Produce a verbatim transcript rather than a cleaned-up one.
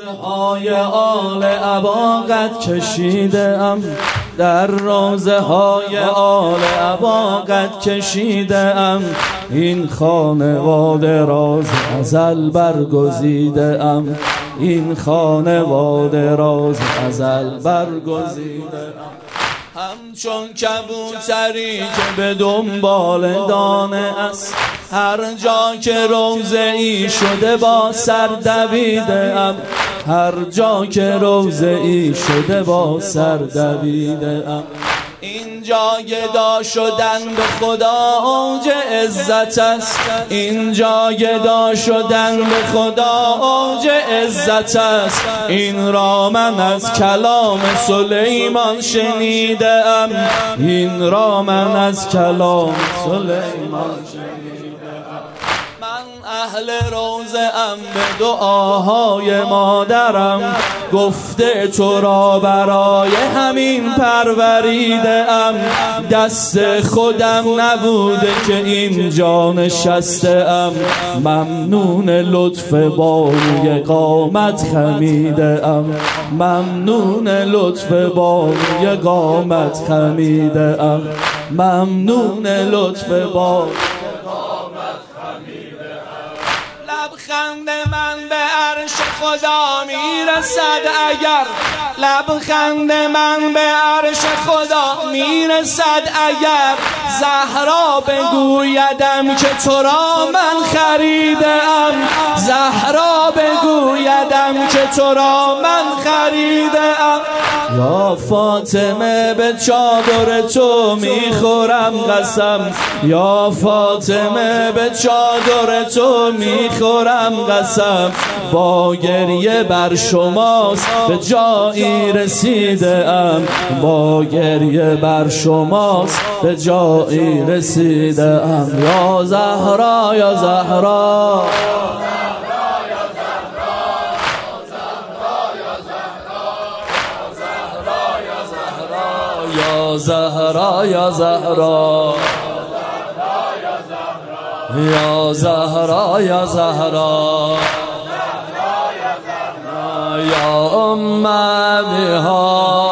روزهای آل عبا قد کشیدم، در روزهای آل عبا قد کشیدم، این خانواده راز ازل برگزیدم، این خانواده راز ازل برگزیدم. همچون کبوتری که به دنبال دانه است، هر جا که روزه ای شده با سر دویدم، هر جا که روزه ای شده با سر دویدم. اینجا گدا شدن به خدا اوج عزت است، اینجا گدا شدن به خدا اوج عزت است، این را من از کلام سلیمان شنیدم، این را من از کلام سلیمان شنیدم. من اهل روزه ام، به دعاهای مادرم گفته تو را برای همین پروریده ام، دست خودم نبوده که اینجا نشسته ام، ممنون لطف باروی قامت خمیده ام، ممنون لطف باروی قامت خمیده ام، ممنون لطف باروی لبخند من به عرش خدا میرسد اگر، لبخند من به عرش خدا میرسد اگر، زهرا بگویدم که تو را من خریدم، زهرا بگویدم که تو را من خریدم. یا فاطمه به چادر تو میخورم قسم، یا فاطمه به چادر تو میخورم قسم، با گریه بر شماست به جایی رسیده ام، با گریه بر شماست به جایی رسیده ام. یا زهرا یا زهرا یا زهرا یا زهرا یا زهرا یا زهرا یا ام ابیها